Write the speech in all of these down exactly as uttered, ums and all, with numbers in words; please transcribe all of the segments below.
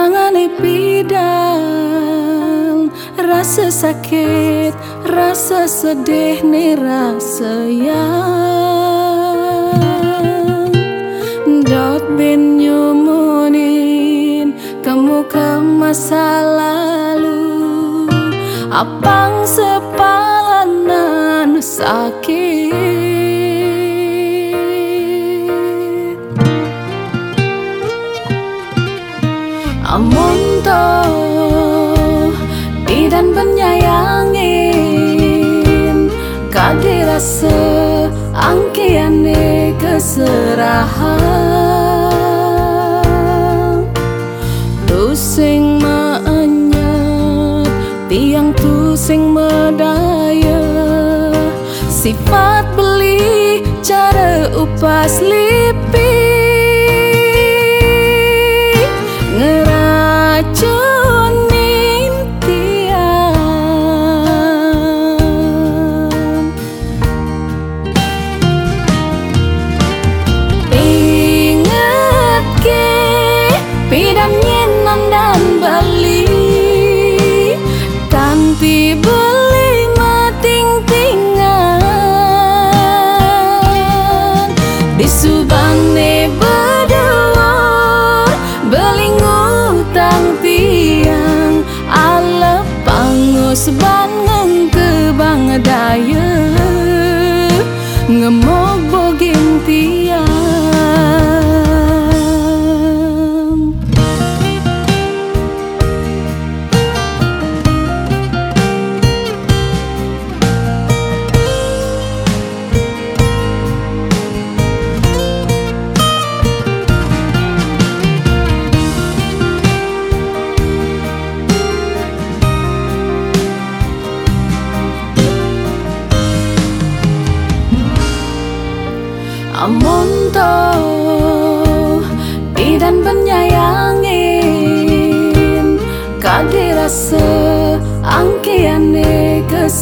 Mangane pidang, rasa sakit, rasa sedih nih rasa yang dot ben nyumunin kamu ke masa lalu. Apang sepalanan sakit, amun toh dan penyayangin kade rasa angkiane keserahan. Tu sing maanyat tiang tu sing medaya, sifat beli cara upas lipi ngeracunin tiang. Ingat ke pidam nyenan dan bali kanti beli mating-tingan di subane berdua beli ngutang tiang ala pangus bangen ke bang daya ngemok bogin tiang. Amun toh dan penyayangin kade rasa angkiane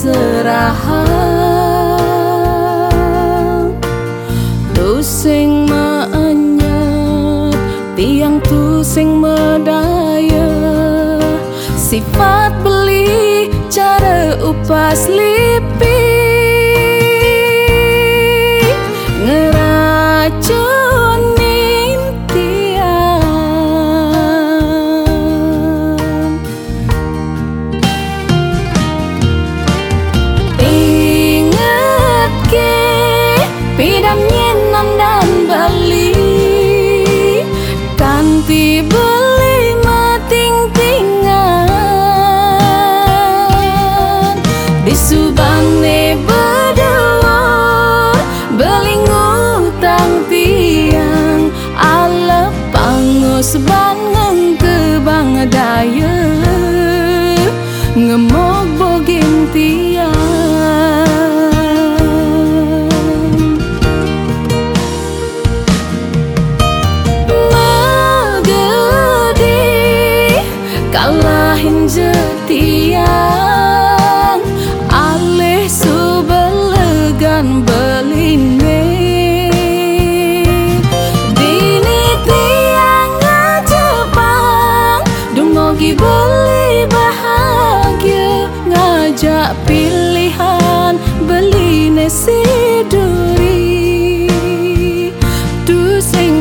keserahan. Tu sing maanyat tiang tu sing medaya, sifat beli cara upas lipi ngeracunin tiang. Ingat ke pidam nyenan dan bali kanti beli mating-tingan di subane berdua beli ngutang tiang ala pangus bangen ke bang daya ngemok bogin tiang. Magedi kalahin jetiang alih subelegan beline beli bahagia ngajak pilihan beli nasi duri. Tu sing